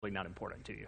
not important to you.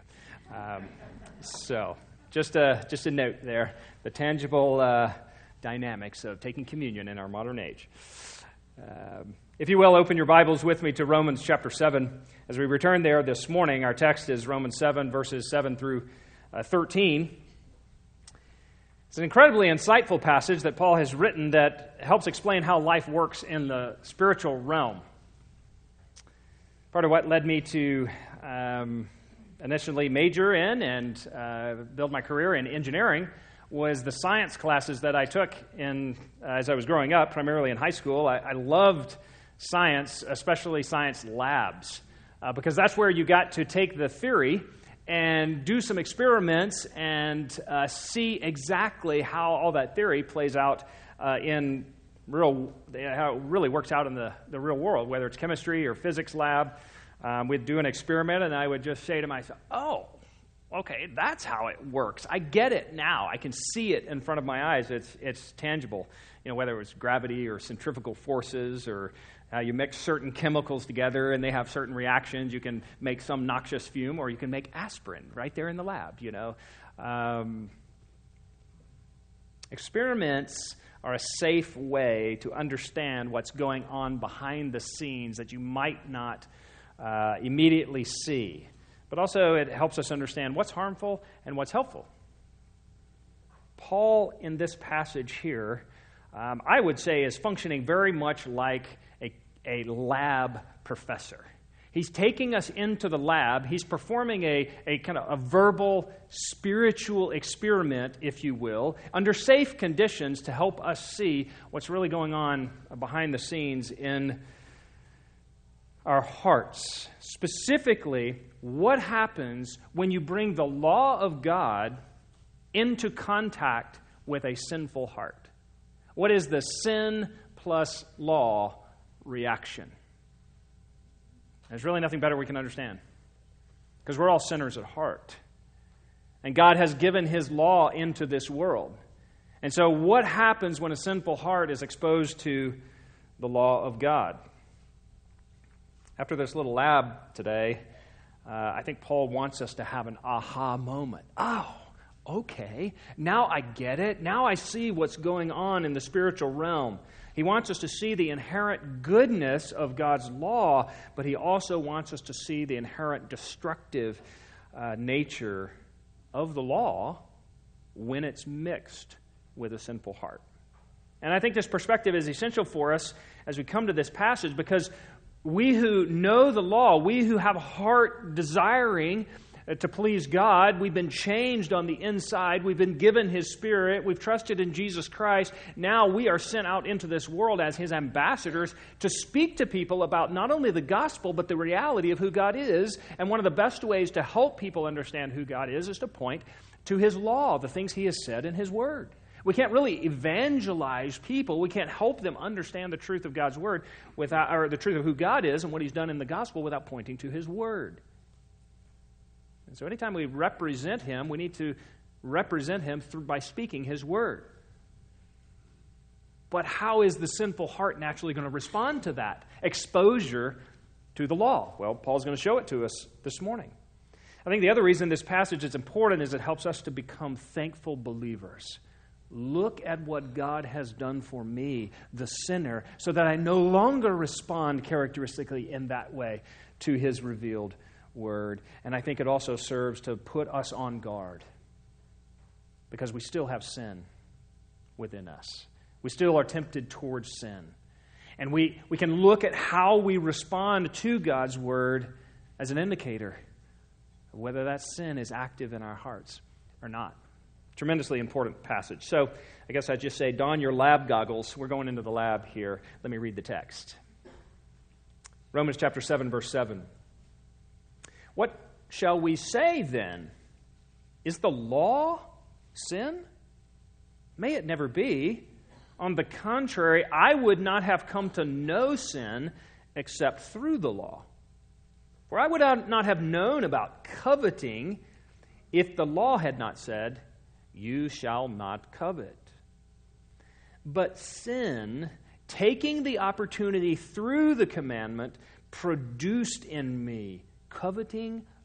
So just a note there, the tangible dynamics of taking communion in our modern age. If you will, open your Bibles with me to Romans chapter 7. As we return there this morning, our text is Romans 7, verses 7 through 13. It's an incredibly insightful passage that Paul has written that helps explain how life works in the spiritual realm. Part of what led me to initially major in and build my career in engineering was the science classes that I took as I was growing up, primarily in high school. I loved science, especially science labs, because that's where you got to take the theory and do some experiments and see exactly how all that theory plays out how it really works out in the real world, whether it's chemistry or physics lab. We'd do an experiment, and I would just say to myself, oh, okay, that's how it works. I get it now. I can see it in front of my eyes. It's tangible. You know, whether it was gravity or centrifugal forces or you mix certain chemicals together and they have certain reactions. You can make some noxious fume, or you can make aspirin right there in the lab, you know. Experiments are a safe way to understand what's going on behind the scenes that you might not immediately see. But also it helps us understand what's harmful and what's helpful. Paul, in this passage here, I would say is functioning very much like a lab professor. He's taking us into the lab. He's performing a kind of a verbal, spiritual experiment, if you will, under safe conditions to help us see what's really going on behind the scenes in our hearts. Specifically, what happens when you bring the law of God into contact with a sinful heart? What is the sin plus law reaction? There's really nothing better we can understand, because we're all sinners at heart. And God has given His law into this world. And so what happens when a sinful heart is exposed to the law of God? After this little lab today, I think Paul wants us to have an aha moment. Oh, okay, now I get it. Now I see what's going on in the spiritual realm. He wants us to see the inherent goodness of God's law, but he also wants us to see the inherent destructive nature of the law when it's mixed with a sinful heart. And I think this perspective is essential for us as we come to this passage, because we who know the law, we who have a heart desiring to please God, we've been changed on the inside, we've been given His Spirit, we've trusted in Jesus Christ. Now we are sent out into this world as His ambassadors to speak to people about not only the gospel, but the reality of who God is. And one of the best ways to help people understand who God is to point to His law, the things He has said in His Word. We can't really evangelize people. We can't help them understand the truth of God's Word or the truth of who God is and what He's done in the gospel without pointing to His Word. And so anytime we represent Him, we need to represent Him by speaking His Word. But how is the sinful heart naturally going to respond to that exposure to the law? Well, Paul's going to show it to us this morning. I think the other reason this passage is important is it helps us to become thankful believers. Look at what God has done for me, the sinner, so that I no longer respond characteristically in that way to His revealed Word. And I think it also serves to put us on guard, because we still have sin within us. We still are tempted towards sin. And we can look at how we respond to God's Word as an indicator of whether that sin is active in our hearts or not. Tremendously important passage. So I guess I'd just say, don your lab goggles. We're going into the lab here. Let me read the text. Romans chapter 7, verse 7. What shall we say then? Is the law sin? May it never be. On the contrary, I would not have come to know sin except through the law. For I would not have known about coveting if the law had not said, you shall not covet. But sin, taking the opportunity through the commandment, produced in me coveting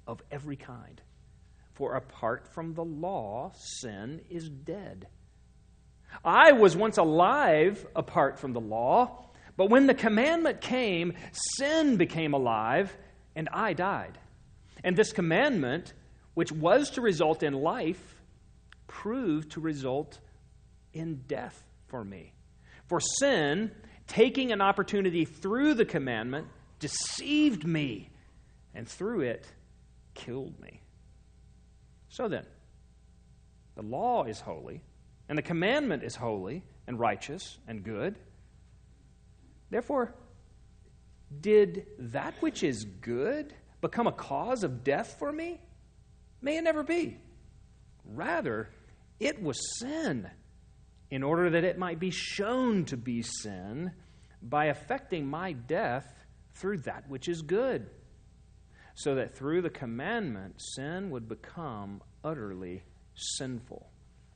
of every kind. For apart from the law, sin is dead. I was once alive apart from the law, but when the commandment came, sin became alive, and I died. And this commandment, which was to result in life, proved to result in death for me. For sin, taking an opportunity through the commandment, deceived me, and through it, killed me. So then, the law is holy, and the commandment is holy and righteous and good. Therefore, did that which is good become a cause of death for me? May it never be. Rather, it was sin, in order that it might be shown to be sin by effecting my death through that which is good, so that through the commandment sin would become utterly sinful.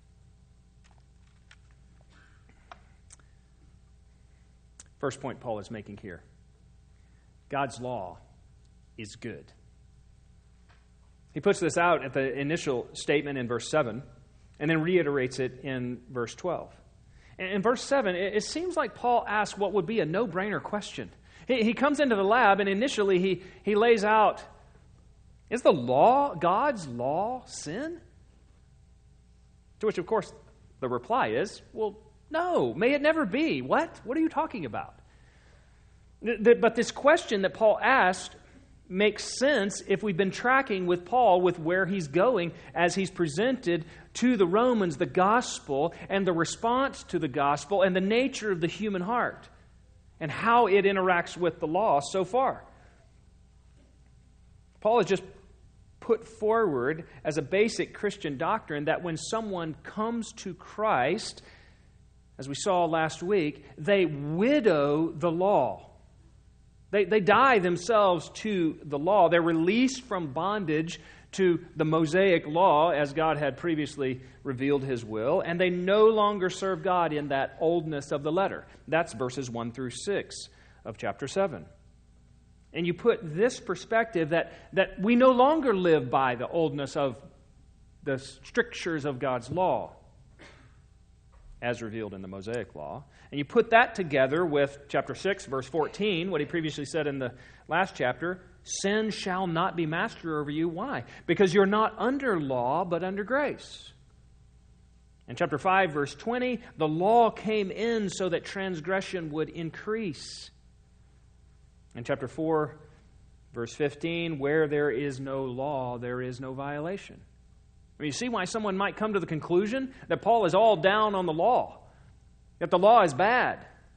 First point Paul is making here. God's law is good. He puts this out at the initial statement in verse 7 and then reiterates it in verse 12. In verse 7, it seems like Paul asks what would be a no-brainer question. He comes into the lab and initially he lays out, is the law, God's law, sin? To which, of course, the reply is, well, no, may it never be. What? What are you talking about? But this question that Paul asked makes sense if we've been tracking with Paul with where he's going as he's presented to the Romans the gospel and the response to the gospel and the nature of the human heart and how it interacts with the law so far. Paul has just put forward as a basic Christian doctrine that when someone comes to Christ, as we saw last week, they widow the law. They die themselves to the law. They're released from bondage to the Mosaic law as God had previously revealed His will, and they no longer serve God in that oldness of the letter. That's verses 1 through 6 of chapter 7. And you put this perspective that we no longer live by the oldness of the strictures of God's law as revealed in the Mosaic law. And you put that together with chapter 6, verse 14, what he previously said in the last chapter, sin shall not be master over you. Why? Because you're not under law, but under grace. In chapter 5, verse 20, the law came in so that transgression would increase. In chapter 4, verse 15, where there is no law, there is no violation. I mean, you see why someone might come to the conclusion that Paul is all down on the law, that the law is bad.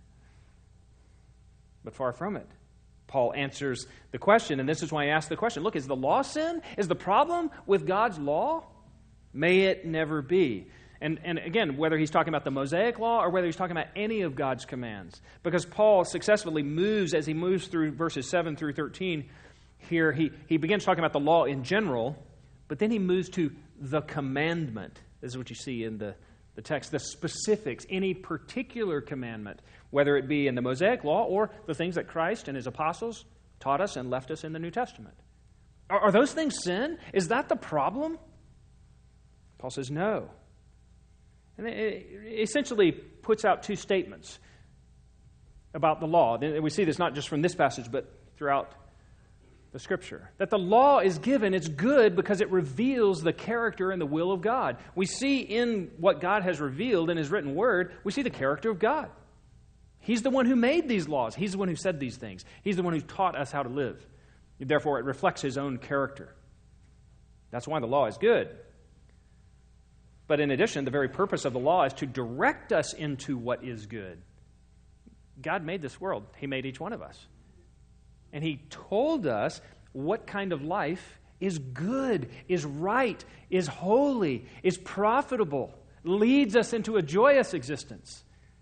But far from it. Paul answers the question, and this is why I asked the question. Look, is the law sin? Is the problem with God's law? May it never be. And again, whether he's talking about the Mosaic law or whether he's talking about any of God's commands. Because Paul successfully moves, as he moves through verses 7 through 13, here he begins talking about the law in general, but then he moves to the commandment. This is what you see in the text, the specifics, any particular commandment, whether it be in the Mosaic law or the things that Christ and His apostles taught us and left us in the New Testament. Are those things sin? Is that the problem? Paul says no. And it essentially puts out two statements about the law. We see this not just from this passage, but throughout the Scripture. That the law is given, it's good because it reveals the character and the will of God. We see in what God has revealed in His written word, we see the character of God. He's the one who made these laws. He's the one who said these things. He's the one who taught us how to live. Therefore, it reflects His own character. That's why the law is good. But in addition, the very purpose of the law is to direct us into what is good. God made this world. He made each one of us. And He told us what kind of life is good, is right, is holy, is profitable, leads us into a joyous existence.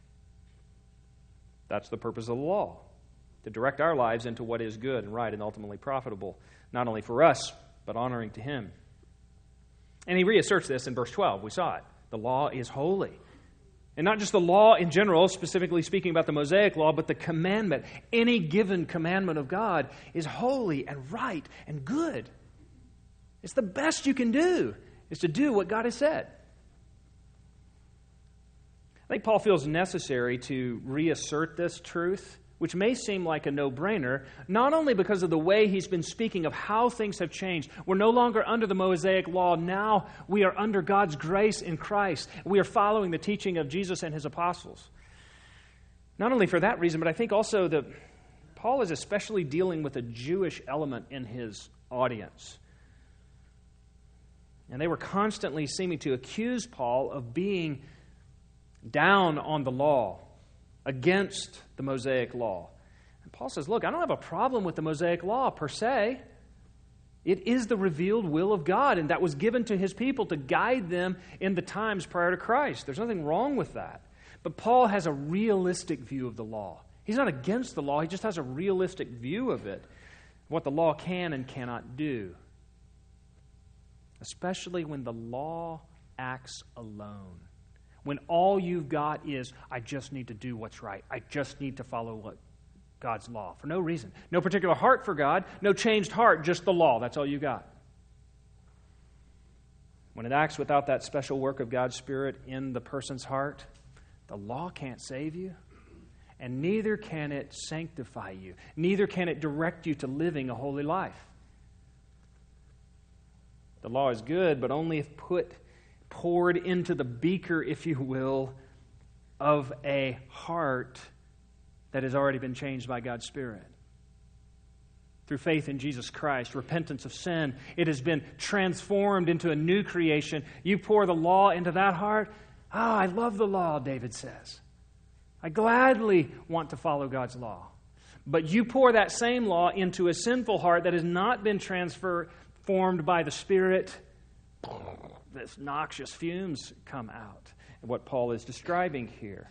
That's the purpose of the law, to direct our lives into what is good and right and ultimately profitable, not only for us, but honoring to Him. And he reasserts this in verse 12. We saw it. The law is holy. And not just the law in general, specifically speaking about the Mosaic law, but the commandment. Any given commandment of God is holy and right and good. It's the best you can do, is to do what God has said. I think Paul feels necessary to reassert this truth, which may seem like a no-brainer, not only because of the way he's been speaking of how things have changed. We're no longer under the Mosaic law. Now we are under God's grace in Christ. We are following the teaching of Jesus and his apostles. Not only for that reason, but I think also that Paul is especially dealing with a Jewish element in his audience. And they were constantly seeming to accuse Paul of being down on the law, against the Mosaic law. And Paul says, look, I don't have a problem with the Mosaic law per se. It is the revealed will of God, and that was given to his people to guide them in the times prior to Christ. There's nothing wrong with that. But Paul has a realistic view of the law. He's not against the law, he just has a realistic view of it, what the law can and cannot do. Especially when the law acts alone. When all you've got is, I just need to do what's right. I just need to follow God's law for no reason. No particular heart for God, no changed heart, just the law. That's all you got. When it acts without that special work of God's Spirit in the person's heart, the law can't save you, and neither can it sanctify you. Neither can it direct you to living a holy life. The law is good, but only if poured into the beaker, if you will, of a heart that has already been changed by God's Spirit. Through faith in Jesus Christ, repentance of sin, it has been transformed into a new creation. You pour the law into that heart. I love the law, David says. I gladly want to follow God's law. But you pour that same law into a sinful heart that has not been transformed by the Spirit, this noxious fumes come out. And what Paul is describing here.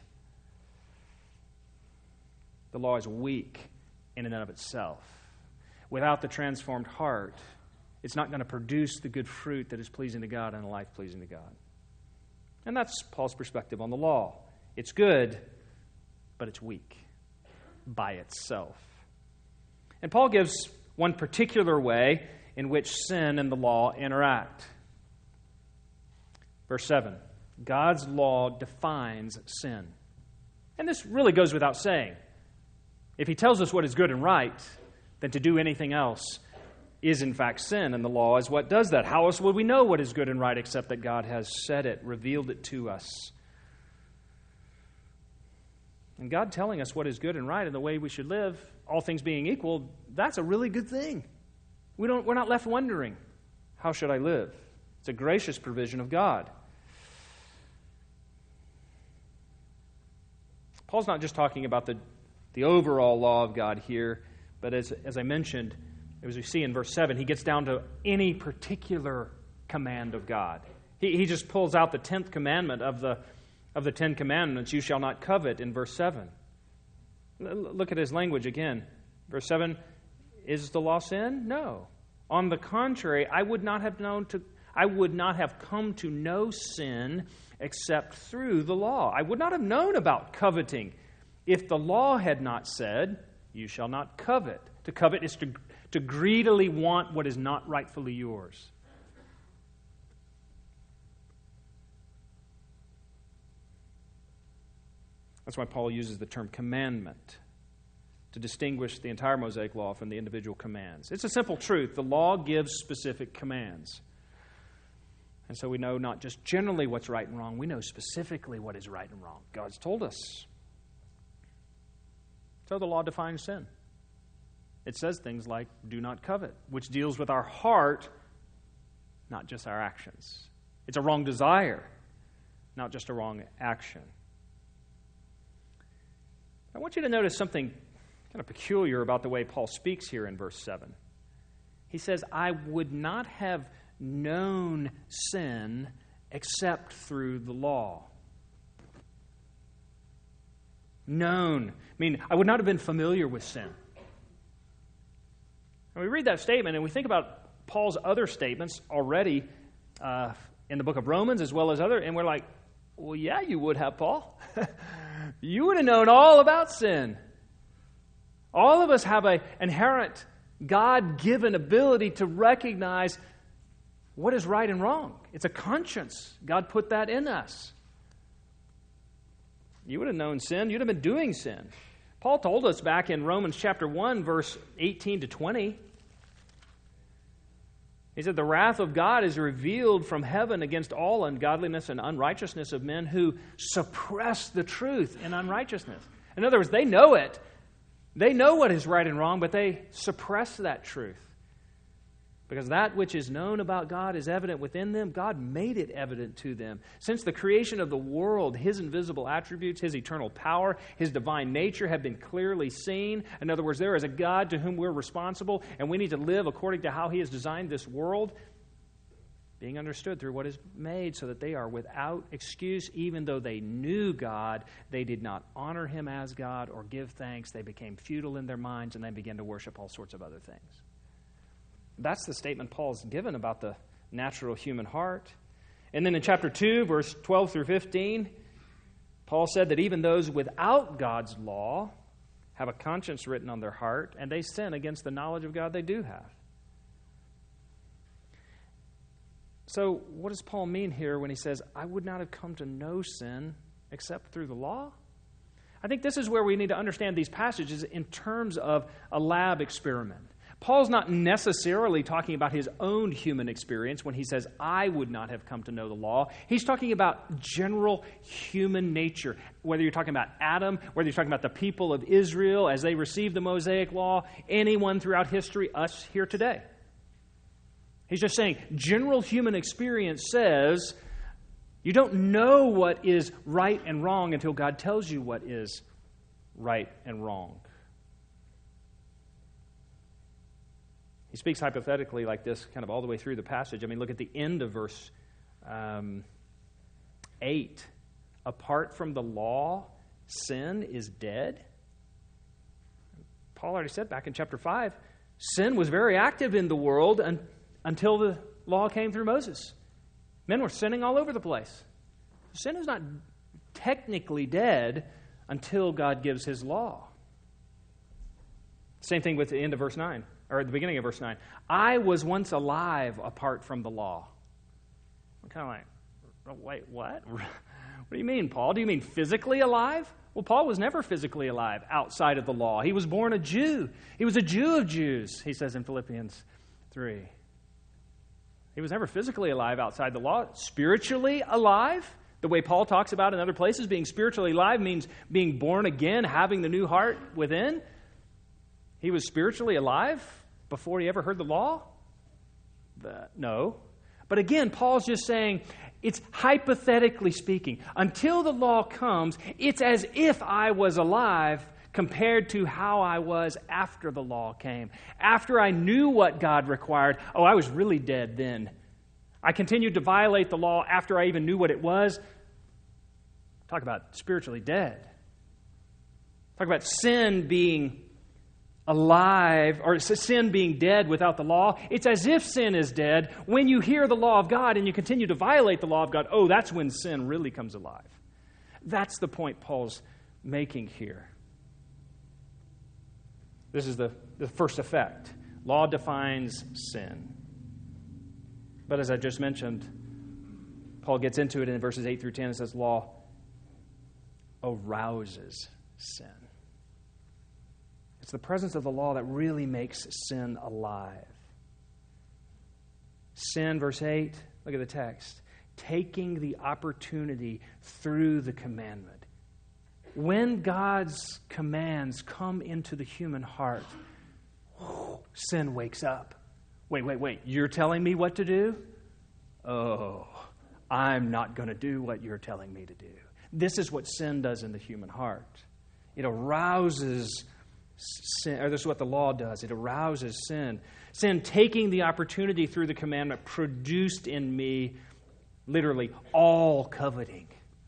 The law is weak in and of itself. Without the transformed heart, it's not going to produce the good fruit that is pleasing to God and a life pleasing to God. And that's Paul's perspective on the law. It's good, but it's weak by itself. And Paul gives one particular way in which sin and the law interact. Verse 7, God's law defines sin. And this really goes without saying. If he tells us what is good and right, then to do anything else is in fact sin, and the law is what does that. How else would we know what is good and right except that God has said it, revealed it to us? And God telling us what is good and right and the way we should live, all things being equal, that's a really good thing. We're not left wondering, how should I live? It's a gracious provision of God. Paul's not just talking about the overall law of God here, but as I mentioned, as we see in verse 7, he gets down to any particular command of God. He just pulls out the 10th commandment of the 10 commandments, you shall not covet, in verse 7. Look at his language again. Verse 7, is the law sin? No. On the contrary, I would not have come to know sin except through the law. I would not have known about coveting if the law had not said, you shall not covet. To covet is to greedily want what is not rightfully yours. That's why Paul uses the term commandment to distinguish the entire Mosaic law from the individual commands. It's a simple truth. The law gives specific commands. And so we know not just generally what's right and wrong, we know specifically what is right and wrong. God's told us. So the law defines sin. It says things like, do not covet, which deals with our heart, not just our actions. It's a wrong desire, not just a wrong action. I want you to notice something kind of peculiar about the way Paul speaks here in verse 7. He says, I would not have known sin except through the law. Known. I mean, I would not have been familiar with sin. And we read that statement and we think about Paul's other statements already in the book of Romans as well as other, and we're like, well, yeah, you would have, Paul. You would have known all about sin. All of us have an inherent God-given ability to recognize what is right and wrong. It's a conscience. God put that in us. You would have known sin. You'd have been doing sin. Paul told us back in Romans chapter 1, verse 18 to 20. He said, the wrath of God is revealed from heaven against all ungodliness and unrighteousness of men who suppress the truth in unrighteousness. In other words, they know it. They know what is right and wrong, but they suppress that truth. Because that which is known about God is evident within them. God made it evident to them. Since the creation of the world, His invisible attributes, His eternal power, His divine nature have been clearly seen. In other words, there is a God to whom we're responsible, and we need to live according to how He has designed this world, being understood through what is made, so that they are without excuse. Even though they knew God, they did not honor Him as God or give thanks. They became futile in their minds, and they began to worship all sorts of other things. That's the statement Paul's given about the natural human heart. And then in chapter 2, verse 12 through 15, Paul said that even those without God's law have a conscience written on their heart, and they sin against the knowledge of God they do have. So what does Paul mean here when he says, I would not have come to know sin except through the law? I think this is where we need to understand these passages in terms of a lab experiment. Paul's not necessarily talking about his own human experience when he says, I would not have come to know the law. He's talking about general human nature, whether you're talking about Adam, whether you're talking about the people of Israel as they received the Mosaic law, anyone throughout history, us here today. He's just saying general human experience says you don't know what is right and wrong until God tells you what is right and wrong. He speaks hypothetically like this kind of all the way through the passage. I mean, look at the end of verse 8. Apart from the law, sin is dead. Paul already said back in chapter 5, sin was very active in the world until the law came through Moses. Men were sinning all over the place. Sin is not technically dead until God gives His law. Same thing with the end of verse 9. Or at the beginning of verse 9, I was once alive apart from the law. I'm kind of like, oh, wait, what? What do you mean, Paul? Do you mean physically alive? Well, Paul was never physically alive outside of the law. He was born a Jew. He was a Jew of Jews, he says in Philippians 3. He was never physically alive outside the law. Spiritually alive, the way Paul talks about in other places, being spiritually alive means being born again, having the new heart within. He was spiritually alive before he ever heard the law? No. But again, Paul's just saying, it's hypothetically speaking. Until the law comes, it's as if I was alive compared to how I was after the law came. After I knew what God required, I was really dead then. I continued to violate the law after I even knew what it was. Talk about spiritually dead. Talk about sin being alive, or sin being dead without the law. It's as if sin is dead. When you hear the law of God and you continue to violate the law of God, that's when sin really comes alive. That's the point Paul's making here. This is the first effect. Law defines sin. But as I just mentioned, Paul gets into it in verses 8 through 10. It says law arouses sin. It's the presence of the law that really makes sin alive. Sin, verse 8, look at the text. Taking the opportunity through the commandment. When God's commands come into the human heart, sin wakes up. Wait. You're telling me what to do? I'm not going to do what you're telling me to do. This is what sin does in the human heart. It arouses sin, or this is what the law does. It arouses sin. Sin, taking the opportunity through the commandment, produced in me, literally, all coveting.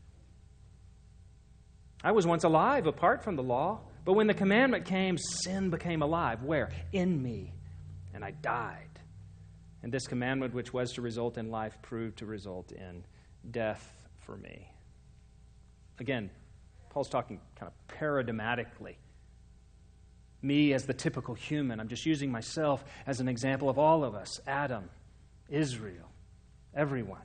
I was once alive apart from the law, but when the commandment came, sin became alive. Where? In me. And I died. And this commandment, which was to result in life, proved to result in death for me. Again, Paul's talking kind of paradigmatically. Me as the typical human. I'm just using myself as an example of all of us. Adam, Israel, Everyone.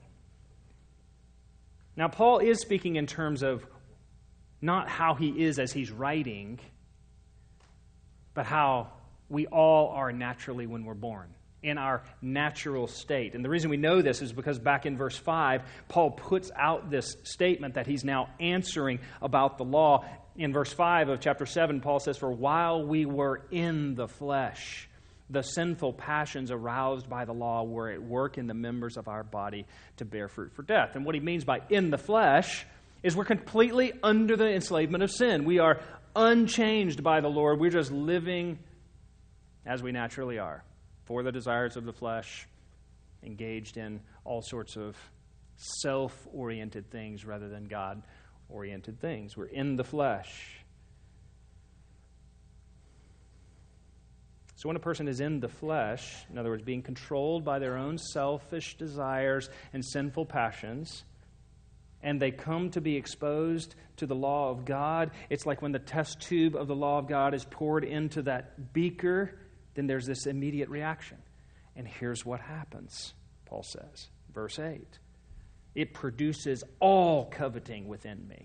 Now, Paul is speaking in terms of not how he is as he's writing, but how we all are naturally when we're born, in our natural state. And the reason we know this is because back in verse 5, Paul puts out this statement that he's now answering about the law. In verse 5 of chapter 7, Paul says, "For while we were in the flesh, the sinful passions aroused by the law were at work in the members of our body to bear fruit for death." And what he means by in the flesh is we're completely under the enslavement of sin. We are unchanged by the Lord. We're just living as we naturally are, for the desires of the flesh, engaged in all sorts of self-oriented things rather than God-oriented things. We're in the flesh. So when a person is in the flesh, in other words, being controlled by their own selfish desires and sinful passions, and they come to be exposed to the law of God, it's like when the test tube of the law of God is poured into that beaker, then there's this immediate reaction. And here's what happens, Paul says, verse 8. It produces all coveting within me.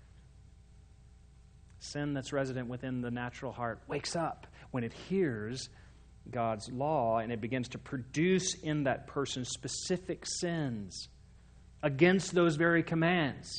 Sin that's resident within the natural heart wakes up when it hears God's law, and it begins to produce in that person specific sins against those very commands.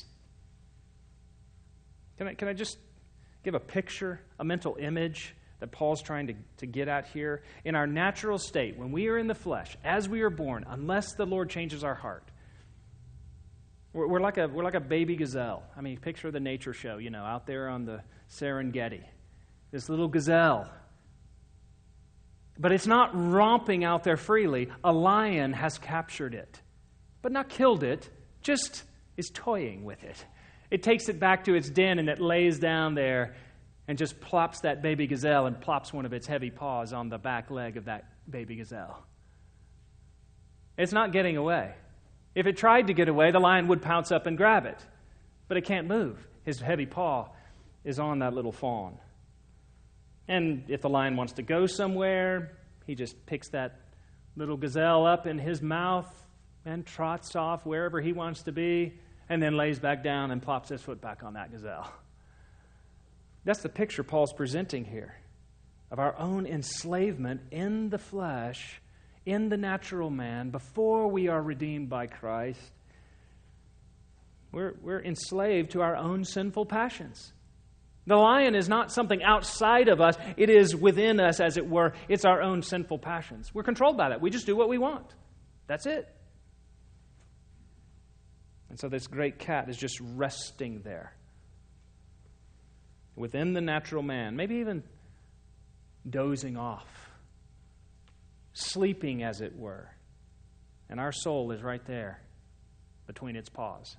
Can I just give a picture, a mental image that Paul's trying to get at here? In our natural state, when we are in the flesh, as we are born, unless the Lord changes our heart, we're like a baby gazelle. I mean, picture the nature show, out there on the Serengeti. This little gazelle. But it's not romping out there freely. A lion has captured it, but not killed it, just is toying with it. It takes it back to its den, and it lays down there and just plops that baby gazelle and plops one of its heavy paws on the back leg of that baby gazelle. It's not getting away. If it tried to get away, the lion would pounce up and grab it. But it can't move. His heavy paw is on that little fawn. And if the lion wants to go somewhere, he just picks that little gazelle up in his mouth and trots off wherever he wants to be, and then lays back down and plops his foot back on that gazelle. That's the picture Paul's presenting here of our own enslavement in the flesh, in the natural man, before we are redeemed by Christ. We're enslaved to our own sinful passions. The lion is not something outside of us. It is within us, as it were. It's our own sinful passions. We're controlled by that. We just do what we want. That's it. And so this great cat is just resting there within the natural man, maybe even dozing off, sleeping, as it were. And our soul is right there between its paws.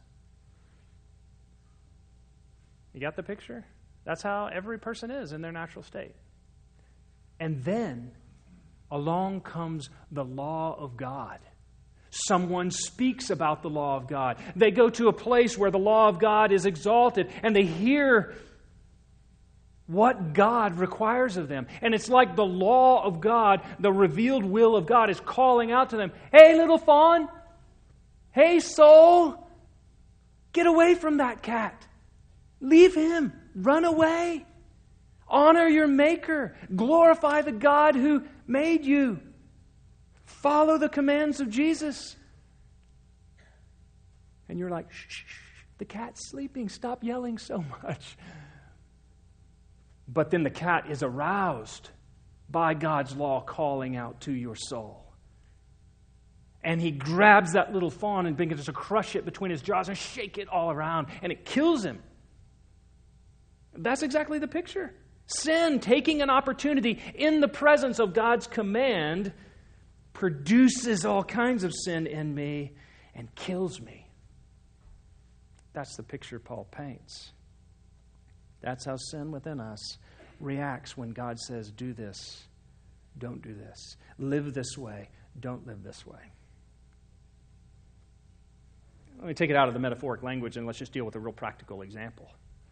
You got the picture? That's how every person is in their natural state. And then along comes the law of God. Someone speaks about the law of God. They go to a place where the law of God is exalted, and they hear what God requires of them. And it's like the law of God, the revealed will of God, is calling out to them, "Hey, little fawn. Hey, soul. Get away from that cat. Leave him. Run away. Honor your Maker. Glorify the God who made you. Follow the commands of Jesus." And you're like, "Shh, the cat's sleeping. Stop yelling so much." But then the cat is aroused by God's law calling out to your soul. And he grabs that little fawn and begins to crush it between his jaws and shake it all around. And it kills him. That's exactly the picture. Sin, taking an opportunity in the presence of God's command, produces all kinds of sin in me and kills me. That's the picture Paul paints. That's how sin within us reacts when God says, "Do this, don't do this. Live this way, don't live this way." Let me take it out of the metaphoric language and let's just deal with a real practical example.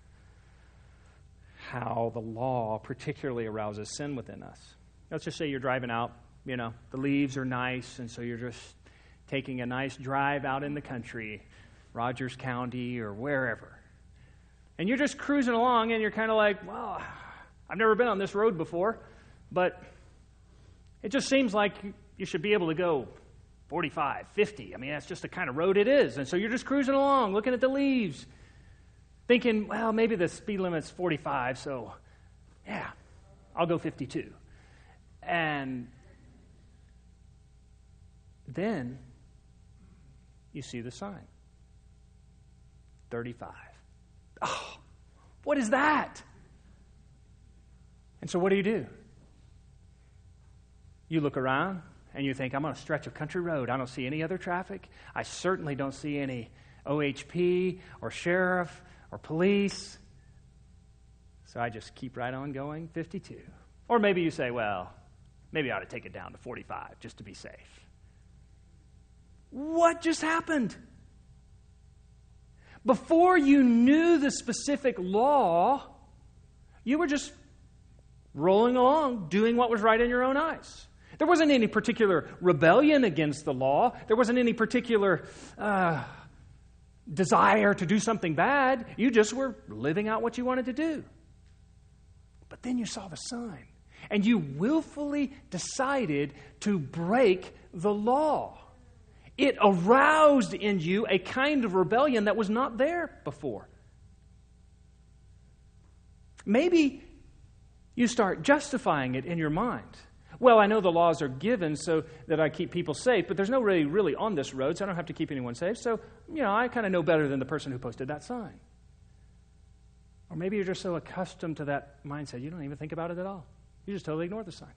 How the law particularly arouses sin within us. Let's just say you're driving out, the leaves are nice, and so you're just taking a nice drive out in the country, Rogers County or wherever. And you're just cruising along and you're kind of like, well, I've never been on this road before, but it just seems like you should be able to go 45, 50. I mean, that's just the kind of road it is. And so you're just cruising along, looking at the leaves, thinking, well, maybe the speed limit's 45, so yeah, I'll go 52. And then you see the sign, 35. Oh, what is that? And so what do? You look around and you think, I'm on a stretch of country road. I don't see any other traffic. I certainly don't see any OHP or sheriff or police. So I just keep right on going, 52. Or maybe you say, well, maybe I ought to take it down to 45 just to be safe. What just happened? Before you knew the specific law, you were just rolling along, doing what was right in your own eyes. There wasn't any particular rebellion against the law. There wasn't any particular desire to do something bad. You just were living out what you wanted to do. But then you saw the sign, and you willfully decided to break the law. It aroused in you a kind of rebellion that was not there before. Maybe you start justifying it in your mind. Well, I know the laws are given so that I keep people safe, but there's no really on this road, so I don't have to keep anyone safe. So, I kind of know better than the person who posted that sign. Or maybe you're just so accustomed to that mindset, you don't even think about it at all. You just totally ignore the sign.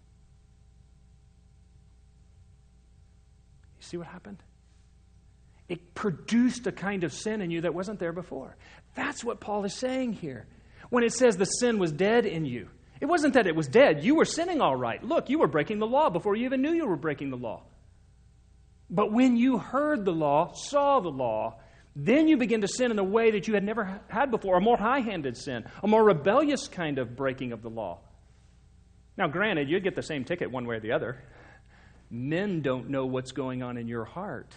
You see what happened? It produced a kind of sin in you that wasn't there before. That's what Paul is saying here. When it says the sin was dead in you, it wasn't that it was dead. You were sinning all right. Look, you were breaking the law before you even knew you were breaking the law. But when you heard the law, saw the law, then you begin to sin in a way that you had never had before, a more high-handed sin, a more rebellious kind of breaking of the law. Now, granted, you'd get the same ticket one way or the other. Men don't know what's going on in your heart.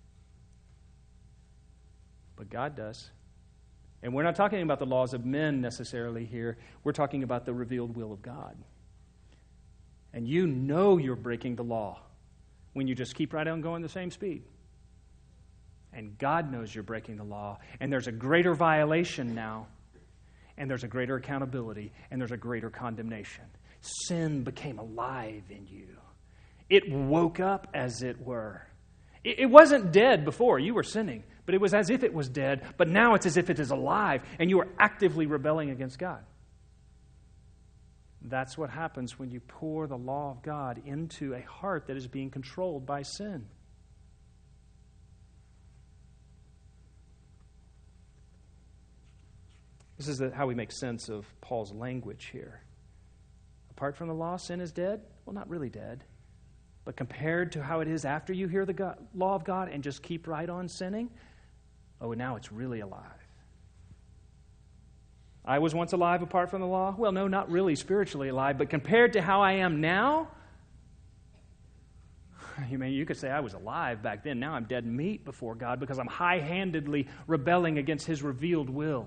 But God does. And we're not talking about the laws of men necessarily here. We're talking about the revealed will of God. And you know you're breaking the law when you just keep right on going the same speed. And God knows you're breaking the law. And there's a greater violation now. And there's a greater accountability. And there's a greater condemnation. Sin became alive in you. It woke up, as it were. It wasn't dead before. You were sinning. But it was as if it was dead. But now it's as if it is alive. And you are actively rebelling against God. That's what happens when you pour the law of God into a heart that is being controlled by sin. This is how we make sense of Paul's language here. Apart from the law, sin is dead? Well, not really dead. But compared to how it is after you hear the law of God and just keep right on sinning, now it's really alive. I was once alive apart from the law? Well, no, not really spiritually alive, but compared to how I am now, you could say I was alive back then. Now I'm dead meat before God because I'm high-handedly rebelling against His revealed will.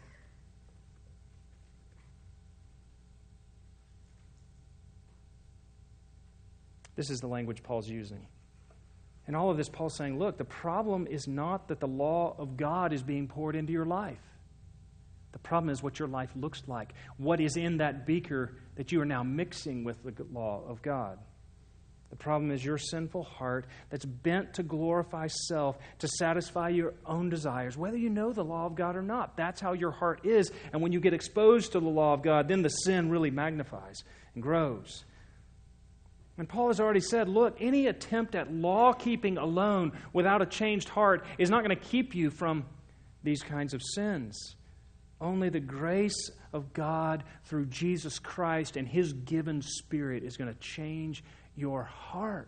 This is the language Paul's using. And all of this, Paul's saying, look, the problem is not that the law of God is being poured into your life. The problem is what your life looks like. What is in that beaker that you are now mixing with the law of God. The problem is your sinful heart that's bent to glorify self, to satisfy your own desires, whether you know the law of God or not. That's how your heart is. And when you get exposed to the law of God, then the sin really magnifies and grows. And Paul has already said, look, any attempt at law-keeping alone without a changed heart is not going to keep you from these kinds of sins. Only the grace of God through Jesus Christ and His given Spirit is going to change your heart.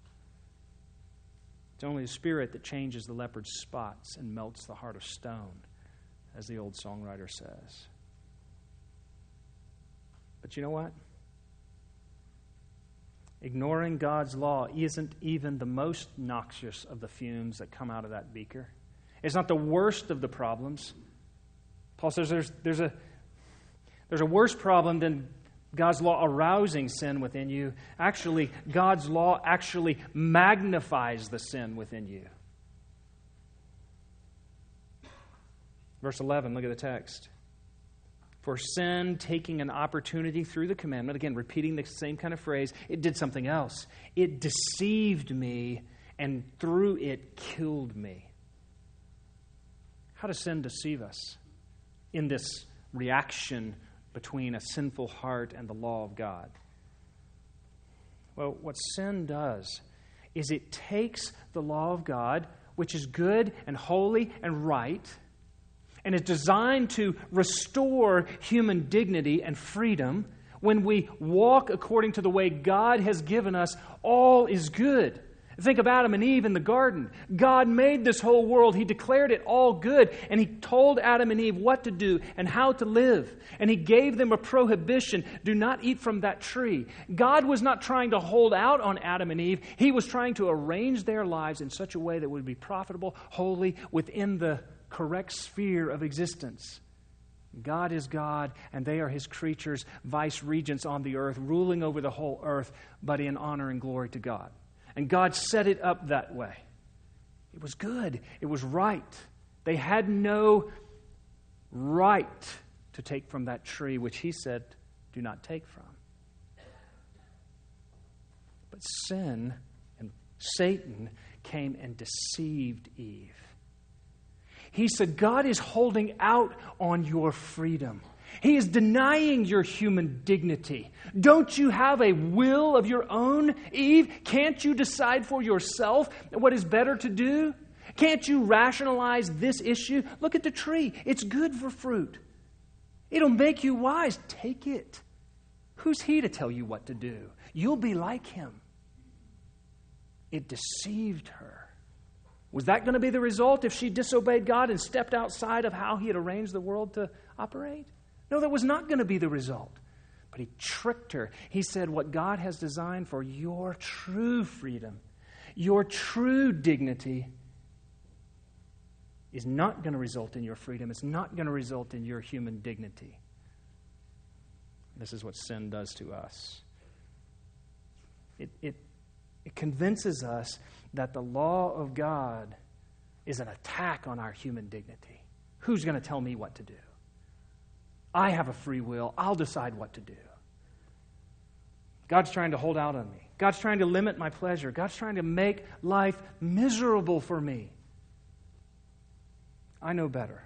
It's only the Spirit that changes the leopard's spots and melts the heart of stone, as the old songwriter says. But you know what? Ignoring God's law isn't even the most noxious of the fumes that come out of that beaker. It's not the worst of the problems. Paul says there's a worse problem than God's law arousing sin within you. Actually, God's law actually magnifies the sin within you. Verse 11, look at the text. For sin, taking an opportunity through the commandment, again, repeating the same kind of phrase, it did something else. It deceived me, and through it killed me. How does sin deceive us in this reaction between a sinful heart and the law of God? Well, what sin does is it takes the law of God, which is good and holy and right, and is designed to restore human dignity and freedom. When we walk according to the way God has given us, all is good. Think of Adam and Eve in the garden. God made this whole world. He declared it all good, and He told Adam and Eve what to do and how to live. And He gave them a prohibition: do not eat from that tree. God was not trying to hold out on Adam and Eve. He was trying to arrange their lives in such a way that would be profitable, holy, within the correct sphere of existence. God is God, and they are His creatures, vice regents on the earth, ruling over the whole earth, but in honor and glory to God. And God set it up that way. It was good. It was right. They had no right to take from that tree, which He said, do not take from. But sin and Satan came and deceived Eve. He said, God is holding out on your freedom. He is denying your human dignity. Don't you have a will of your own, Eve? Can't you decide for yourself what is better to do? Can't you rationalize this issue? Look at the tree. It's good for fruit. It'll make you wise. Take it. Who's He to tell you what to do? You'll be like Him. It deceived her. Was that going to be the result if she disobeyed God and stepped outside of how He had arranged the world to operate? No, that was not going to be the result. But He tricked her. He said, what God has designed for your true freedom, your true dignity, is not going to result in your freedom. It's not going to result in your human dignity. This is what sin does to us. It convinces us that the law of God is an attack on our human dignity. Who's going to tell me what to do? I have a free will. I'll decide what to do. God's trying to hold out on me. God's trying to limit my pleasure. God's trying to make life miserable for me. I know better.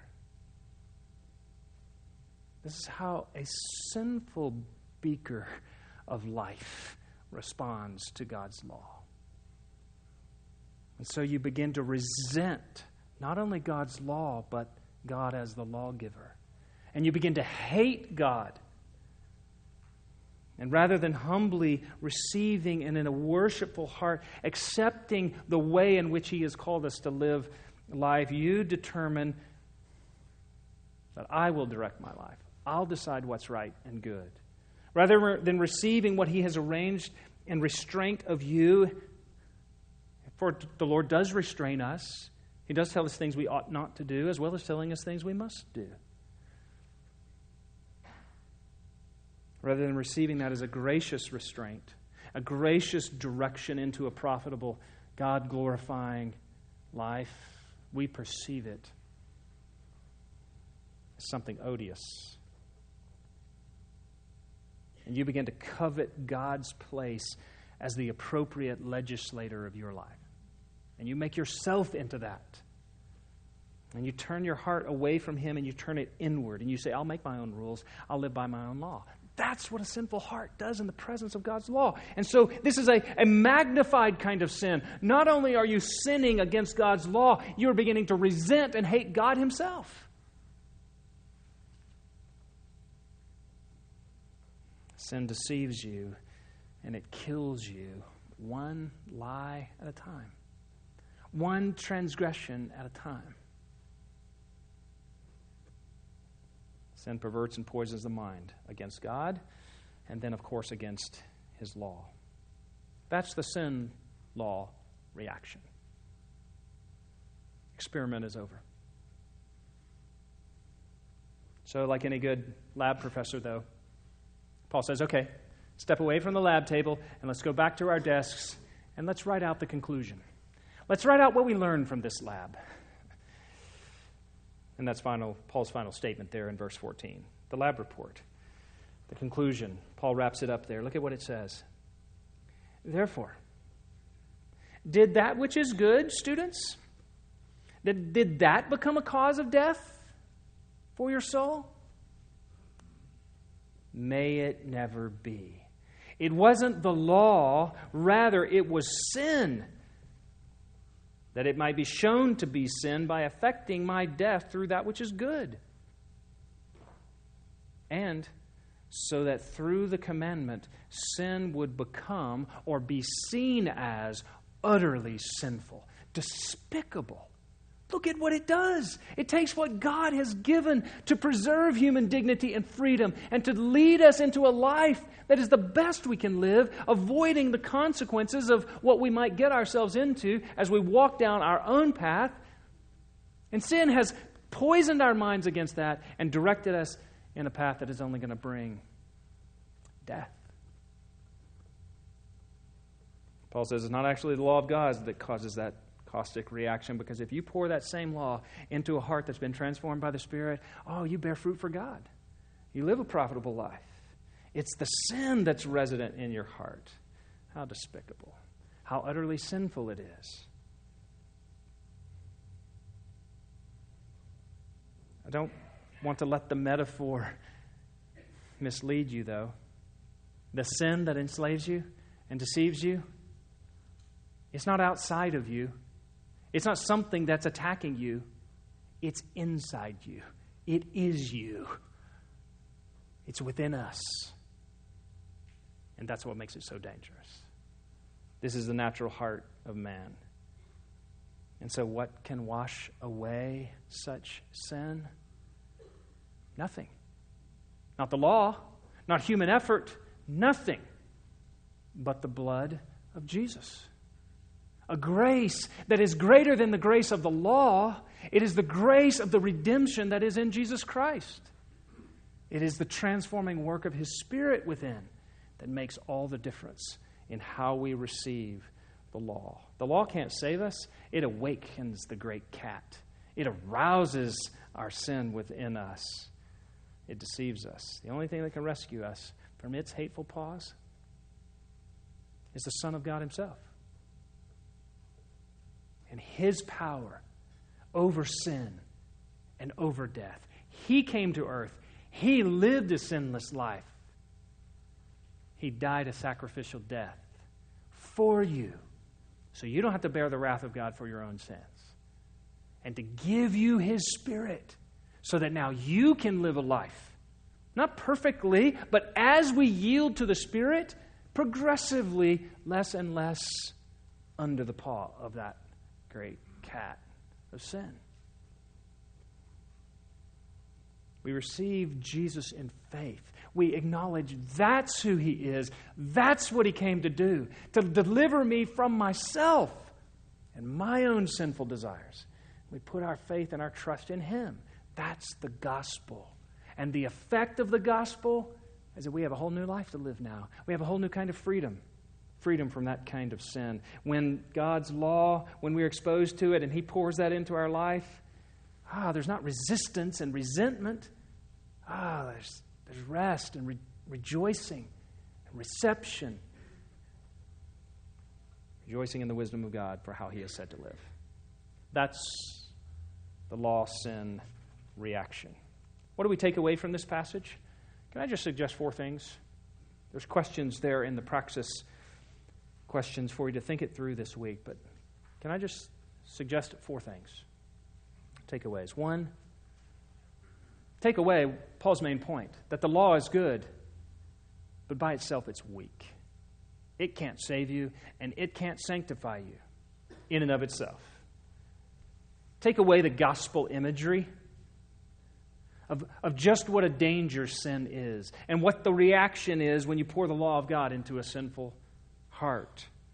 This is how a sinful beaker of life responds to God's law. And so you begin to resent not only God's law, but God as the lawgiver. And you begin to hate God. And rather than humbly receiving and in a worshipful heart, accepting the way in which He has called us to live life, you determine that I will direct my life. I'll decide what's right and good. Rather than receiving what He has arranged in restraint of you, for the Lord does restrain us. He does tell us things we ought not to do, as well as telling us things we must do. Rather than receiving that as a gracious restraint, a gracious direction into a profitable, God-glorifying life, we perceive it as something odious. And you begin to covet God's place as the appropriate legislator of your life. And you make yourself into that. And you turn your heart away from Him and you turn it inward. And you say, I'll make my own rules. I'll live by my own law. That's what a sinful heart does in the presence of God's law. And so this is a magnified kind of sin. Not only are you sinning against God's law, you're beginning to resent and hate God Himself. Sin deceives you and it kills you one lie at a time. One transgression at a time. Sin perverts and poisons the mind against God, and then, of course, against His law. That's the sin law reaction. Experiment is over. So like any good lab professor, though, Paul says, okay, step away from the lab table and let's go back to our desks and let's write out the conclusion. Let's write out what we learned from this lab. And that's Paul's final statement there in verse 14. The lab report. The conclusion. Paul wraps it up there. Look at what it says. Therefore, did that which is good, students, did that become a cause of death for your soul? May it never be. It wasn't the law, rather it was sin, that it might be shown to be sin by affecting my death through that which is good. And so that through the commandment, sin would become or be seen as utterly sinful, despicable. Look at what it does. It takes what God has given to preserve human dignity and freedom and to lead us into a life that is the best we can live, avoiding the consequences of what we might get ourselves into as we walk down our own path. And sin has poisoned our minds against that and directed us in a path that is only going to bring death. Paul says it's not actually the law of God that causes that caustic reaction, because if you pour that same law into a heart that's been transformed by the Spirit, you bear fruit for God. You live a profitable life. It's the sin that's resident in your heart. How despicable. How utterly sinful it is. I don't want to let the metaphor mislead you, though. The sin that enslaves you and deceives you, it's not outside of you. It's not something that's attacking you. It's inside you. It is you. It's within us. And that's what makes it so dangerous. This is the natural heart of man. And so what can wash away such sin? Nothing. Not the law, not human effort, nothing but the blood of Jesus. A grace that is greater than the grace of the law. It is the grace of the redemption that is in Jesus Christ. It is the transforming work of His Spirit within that makes all the difference in how we receive the law. The law can't save us. It awakens the great cat. It arouses our sin within us. It deceives us. The only thing that can rescue us from its hateful paws is the Son of God Himself. And His power over sin and over death. He came to earth. He lived a sinless life. He died a sacrificial death for you, so you don't have to bear the wrath of God for your own sins. And to give you His Spirit so that now you can live a life, not perfectly, but as we yield to the Spirit, progressively less and less under the paw of that great cat of sin. We receive Jesus in faith. We acknowledge that's who He is. That's what He came to do, to deliver me from myself and my own sinful desires. We put our faith and our trust in Him. That's the gospel. And the effect of the gospel is that we have a whole new life to live now. We have a whole new kind of freedom. Freedom from that kind of sin. When God's law, when we're exposed to it and He pours that into our life, there's not resistance and resentment. There's rest and rejoicing and reception. Rejoicing in the wisdom of God for how He is said to live. That's the law-sin reaction. What do we take away from this passage? Can I just suggest 4 things? There's questions there in the praxis, questions for you to think it through this week, but can I just suggest 4 things? Takeaways. 1, take away Paul's main point, that the law is good, but by itself it's weak. It can't save you, and it can't sanctify you in and of itself. Take away the gospel imagery of just what a danger sin is and what the reaction is when you pour the law of God into a sinful heart.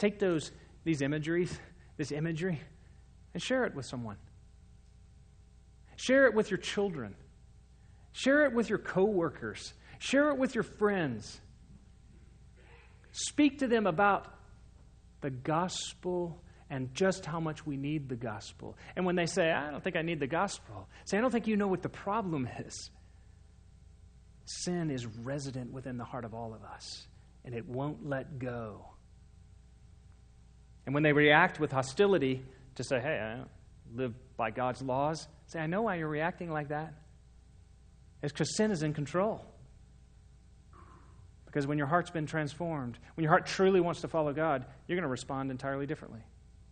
take this imagery, and share it with someone. Share it with your children. Share it with your coworkers. Share it with your friends. Speak to them about the gospel and just how much we need the gospel. And when they say, I don't think I need the gospel, say, I don't think you know what the problem is. Sin is resident within the heart of all of us, and it won't let go. And when they react with hostility to say, hey, I don't live by God's laws, say, I know why you're reacting like that. It's because sin is in control. Because when your heart's been transformed, when your heart truly wants to follow God, you're going to respond entirely differently.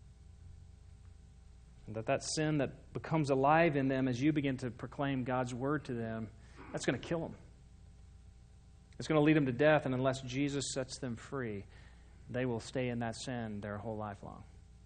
And that sin that becomes alive in them as you begin to proclaim God's word to them, that's going to kill them. It's going to lead them to death, and unless Jesus sets them free, they will stay in that sin their whole life long.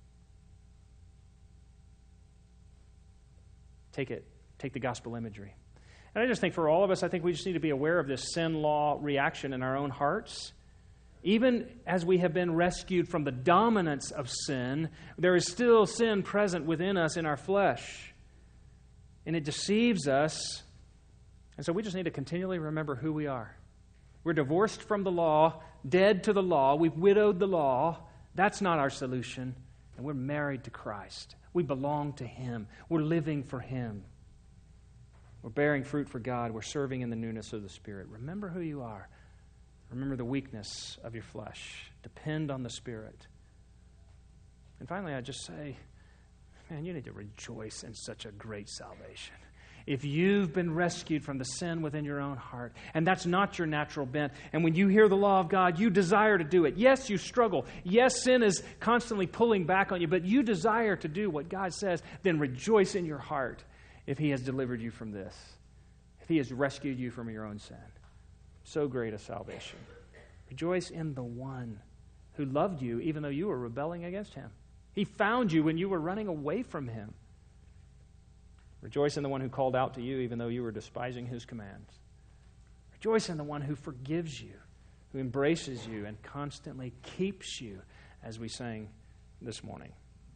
Take the gospel imagery. And I just think for all of us, I think we just need to be aware of this sin law reaction in our own hearts. Even as we have been rescued from the dominance of sin, there is still sin present within us in our flesh. And it deceives us. And so we just need to continually remember who we are. We're divorced from the law, dead to the law. We've widowed the law. That's not our solution. And we're married to Christ. We belong to Him. We're living for Him. We're bearing fruit for God. We're serving in the newness of the Spirit. Remember who you are. Remember the weakness of your flesh. Depend on the Spirit. And finally, I just say, man, you need to rejoice in such a great salvation. If you've been rescued from the sin within your own heart, and that's not your natural bent, and when you hear the law of God, you desire to do it. Yes, you struggle. Yes, sin is constantly pulling back on you, but you desire to do what God says, then rejoice in your heart if He has delivered you from this, if He has rescued you from your own sin. So great a salvation. Rejoice in the one who loved you even though you were rebelling against Him. He found you when you were running away from Him. Rejoice in the one who called out to you even though you were despising His commands. Rejoice in the one who forgives you, who embraces you and constantly keeps you, as we sang this morning.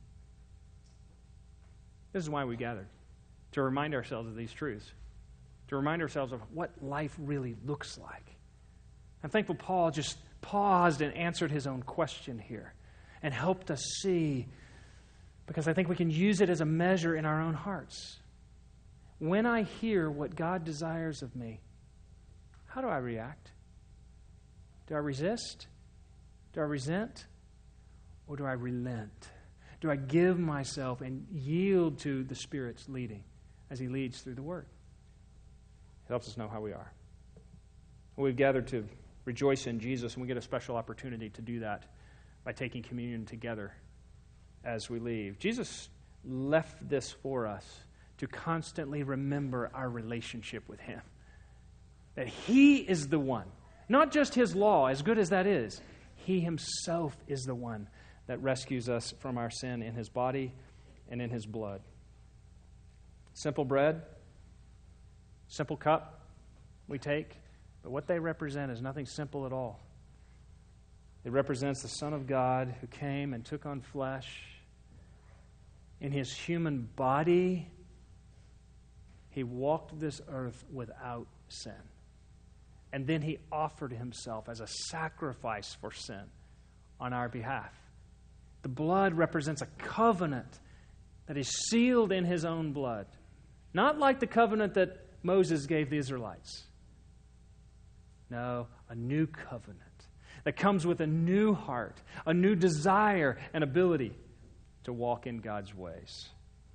This is why we gathered, to remind ourselves of these truths, to remind ourselves of what life really looks like. I'm thankful Paul just paused and answered his own question here and helped us see, because I think we can use it as a measure in our own hearts. When I hear what God desires of me, how do I react? Do I resist? Do I resent? Or do I relent? Do I give myself and yield to the Spirit's leading as He leads through the Word? It helps us know how we are. We've gathered to rejoice in Jesus, and we get a special opportunity to do that by taking communion together as we leave. Jesus left this for us to constantly remember our relationship with Him. That He is the one, not just His law, as good as that is. He Himself is the one that rescues us from our sin in His body and in His blood. Simple bread, simple cup we take, but what they represent is nothing simple at all. It represents the Son of God who came and took on flesh. In His human body, He walked this earth without sin. And then He offered Himself as a sacrifice for sin on our behalf. The blood represents a covenant that is sealed in His own blood. Not like the covenant that Moses gave the Israelites. No, a new covenant that comes with a new heart, a new desire and ability to walk in God's ways.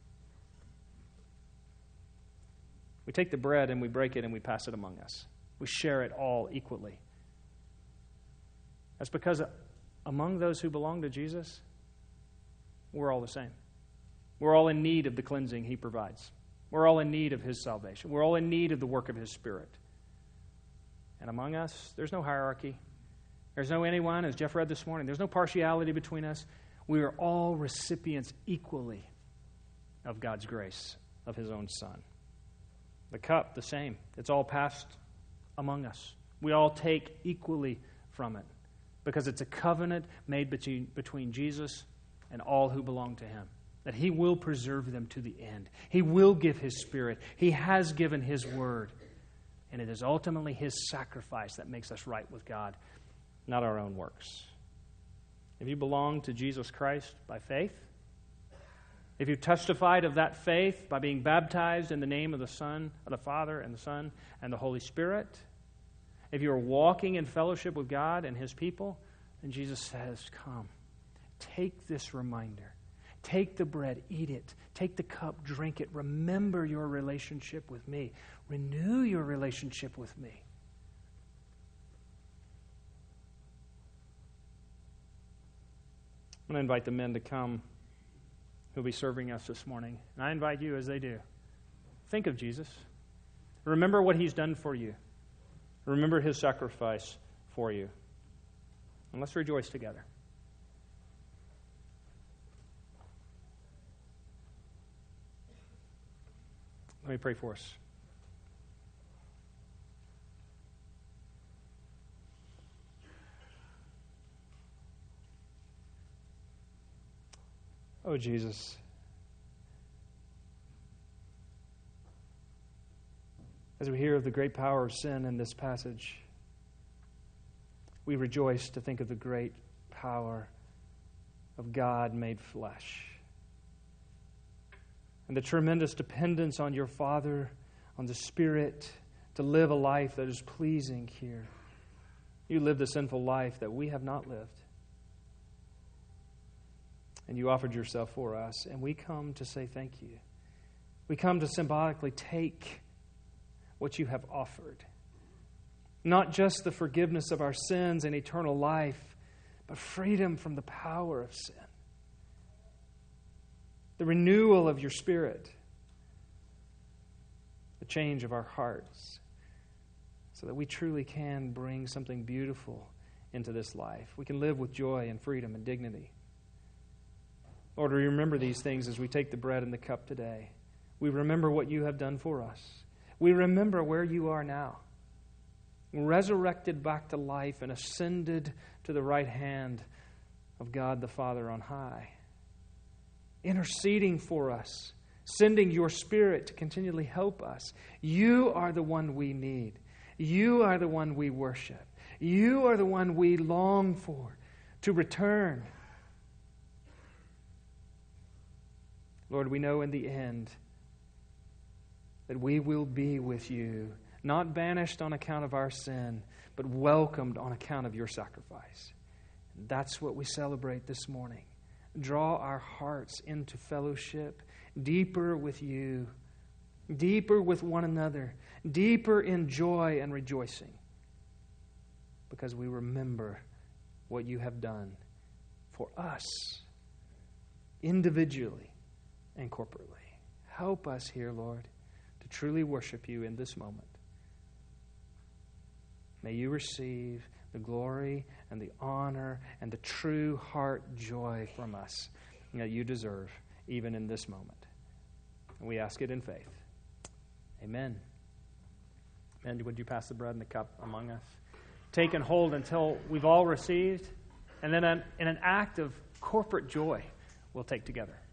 We take the bread and we break it and we pass it among us. We share it all equally. That's because among those who belong to Jesus, we're all the same. We're all in need of the cleansing He provides. We're all in need of His salvation. We're all in need of the work of His Spirit. And among us, there's no hierarchy. There's no anyone, as Jeff read this morning, there's no partiality between us. We are all recipients equally of God's grace, of His own Son. The cup, the same. It's all passed among us. We all take equally from it. because it's a covenant made between Jesus and all who belong to him, that he will preserve them to the end. He will give his Spirit. He has given his word. And it is ultimately his sacrifice that makes us right with God, not our own works. If you belong to Jesus Christ by faith, if you testified of that faith by being baptized in the name of the Son, of the Father and the Son and the Holy Spirit, if you are walking in fellowship with God and his people, then Jesus says, come, take this reminder. Take the bread, eat it. Take the cup, drink it. Remember your relationship with me. Renew your relationship with me. I'm going to invite the men to come who'll be serving us this morning. And I invite you as they do. Think of Jesus. Remember what he's done for you. Remember his sacrifice for you. And let's rejoice together. Let me pray for us. Oh, Jesus, as we hear of the great power of sin in this passage, we rejoice to think of the great power of God made flesh and the tremendous dependence on your Father, on the Spirit, to live a life that is pleasing here. You lived a sinful life that we have not lived. And you offered yourself for us, and we come to say thank you. We come to symbolically take what you have offered. Not just the forgiveness of our sins and eternal life, but freedom from the power of sin. The renewal of your Spirit. The change of our hearts. So that we truly can bring something beautiful into this life. We can live with joy and freedom and dignity. Lord, we remember these things as we take the bread and the cup today. We remember what you have done for us. We remember where you are now. Resurrected back to life and ascended to the right hand of God the Father on high. Interceding for us. Sending your Spirit to continually help us. You are the one we need. You are the one we worship. You are the one we long for to return. Lord, we know in the end that we will be with you, not banished on account of our sin, but welcomed on account of your sacrifice. And that's what we celebrate this morning. Draw our hearts into fellowship, deeper with you, deeper with one another, deeper in joy and rejoicing, because we remember what you have done for us, individually and corporately. Help us here, Lord, to truly worship you in this moment. May you receive the glory and the honor and the true heart joy from us that you deserve even in this moment. And we ask it in faith. Amen. And would you pass the bread and the cup among us? Take and hold until we've all received, and then in an act of corporate joy, we'll take together.